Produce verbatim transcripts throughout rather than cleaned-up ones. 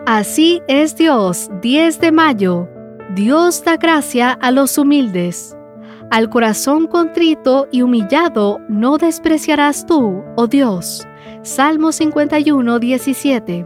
Así es Dios, diez de mayo. Dios da gracia a los humildes. Al corazón contrito y humillado no despreciarás tú, oh Dios. Salmo cincuenta y uno, diecisiete.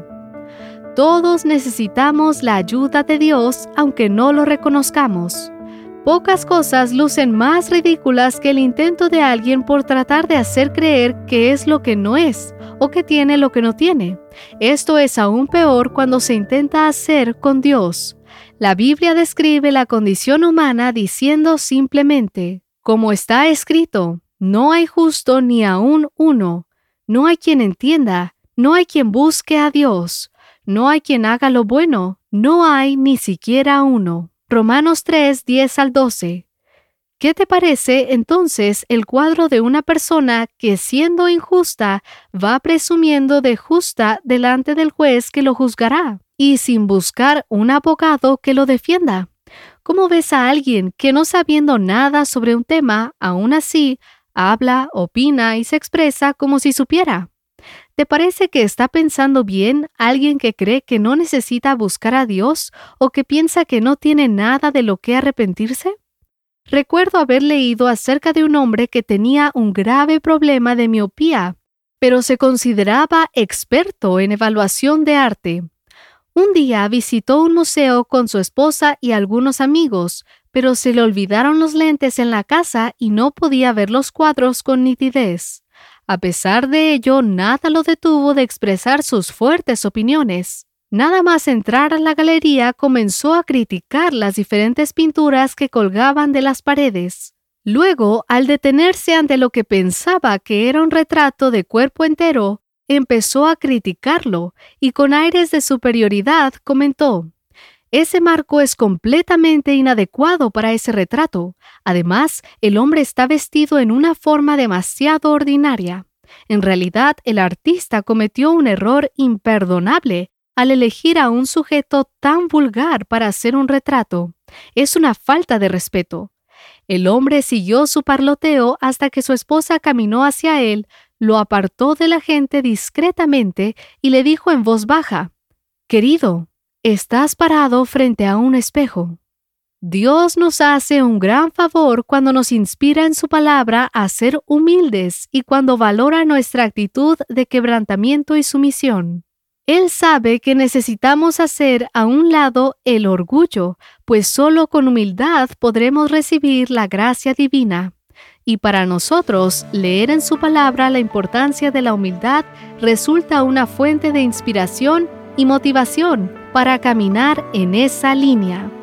Todos necesitamos la ayuda de Dios, aunque no lo reconozcamos. Pocas cosas lucen más ridículas que el intento de alguien por tratar de hacer creer que es lo que no es, o que tiene lo que no tiene. Esto es aún peor cuando se intenta hacer con Dios. La Biblia describe la condición humana diciendo simplemente, como está escrito, no hay justo ni aún uno, no hay quien entienda, no hay quien busque a Dios, no hay quien haga lo bueno, no hay ni siquiera uno. Romanos tres, diez al doce. ¿Qué te parece entonces el cuadro de una persona que, siendo injusta, va presumiendo de justa delante del juez que lo juzgará, y sin buscar un abogado que lo defienda? ¿Cómo ves a alguien que, no sabiendo nada sobre un tema, aún así habla, opina y se expresa como si supiera? ¿Te parece que está pensando bien alguien que cree que no necesita buscar a Dios o que piensa que no tiene nada de lo que arrepentirse? Recuerdo haber leído acerca de un hombre que tenía un grave problema de miopía, pero se consideraba experto en evaluación de arte. Un día visitó un museo con su esposa y algunos amigos, pero se le olvidaron los lentes en la casa y no podía ver los cuadros con nitidez. A pesar de ello, nada lo detuvo de expresar sus fuertes opiniones. Nada más entrar a la galería, comenzó a criticar las diferentes pinturas que colgaban de las paredes. Luego, al detenerse ante lo que pensaba que era un retrato de cuerpo entero, empezó a criticarlo y con aires de superioridad comentó: «Ese marco es completamente inadecuado para ese retrato. Además, el hombre está vestido en una forma demasiado ordinaria. En realidad, el artista cometió un error imperdonable al elegir a un sujeto tan vulgar para hacer un retrato. Es una falta de respeto». El hombre siguió su parloteo hasta que su esposa caminó hacia él, lo apartó de la gente discretamente y le dijo en voz baja: «Querido, estás parado frente a un espejo». Dios nos hace un gran favor cuando nos inspira en su palabra a ser humildes y cuando valora nuestra actitud de quebrantamiento y sumisión. Él sabe que necesitamos hacer a un lado el orgullo, pues solo con humildad podremos recibir la gracia divina. Y para nosotros, leer en su palabra la importancia de la humildad resulta una fuente de inspiración y motivación para caminar en esa línea.